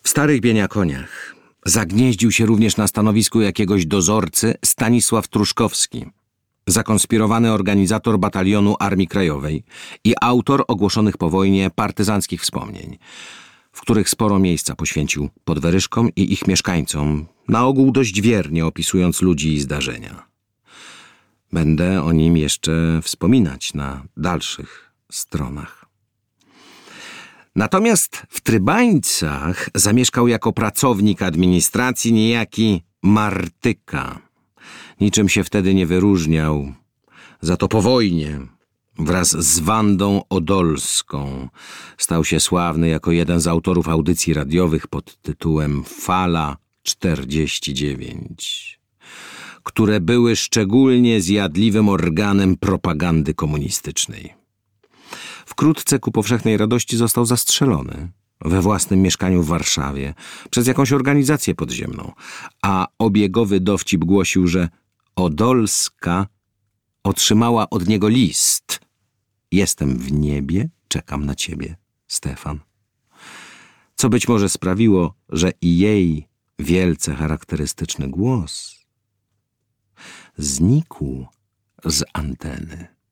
W Starych Bieniakoniach zagnieździł się również na stanowisku jakiegoś dozorcy Stanisław Truszkowski, zakonspirowany organizator batalionu Armii Krajowej i autor ogłoszonych po wojnie partyzanckich wspomnień, w których sporo miejsca poświęcił podweryszkom i ich mieszkańcom, na ogół dość wiernie opisując ludzi i zdarzenia. Będę o nim jeszcze wspominać na dalszych stronach. Natomiast w Trybańcach zamieszkał jako pracownik administracji niejaki Martyka. Niczym się wtedy nie wyróżniał. Za to po wojnie, wraz z Wandą Odolską, stał się sławny jako jeden z autorów audycji radiowych pod tytułem Fala 49, które były szczególnie zjadliwym organem propagandy komunistycznej. Wkrótce ku powszechnej radości został zastrzelony we własnym mieszkaniu w Warszawie przez jakąś organizację podziemną, a obiegowy dowcip głosił, że Odolska otrzymała od niego list: „Jestem w niebie, czekam na ciebie, Stefan”. Co być może sprawiło, że i jej wielce charakterystyczny głos znikł z anteny.